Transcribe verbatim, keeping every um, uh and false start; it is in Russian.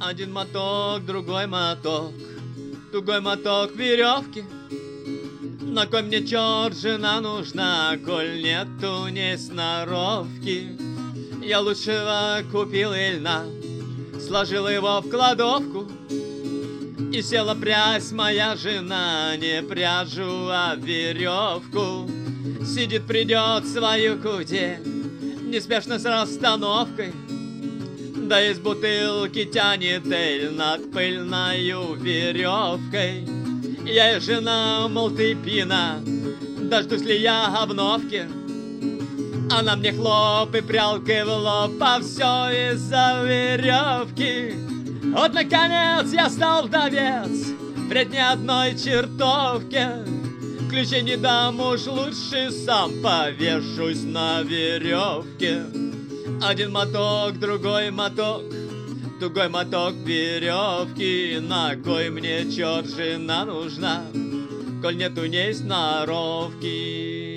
Один моток, другой моток, тугой моток веревки. На кой мне черт жена нужна, коль нету ни сноровки? Я лучшего купил и льна, сложил его в кладовку, и села прясть моя жена, не пряжу, а веревку. Сидит, придет свою кудель, неспешно с расстановкой, да из бутылки тянет эль над пыльною веревкой. Я и жена, мол, ты пьяна, дождусь ли я обновки? Она мне хлоп и прялкой в лоб, а все из-за веревки. Вот, наконец, я стал вдовец, впредь ни одной чертовки. Ключей не дам, уж лучше сам повешусь на веревке. Один моток, другой моток, тугой моток веревки. На кой мне черт жена нужна, коль нету ней сноровки?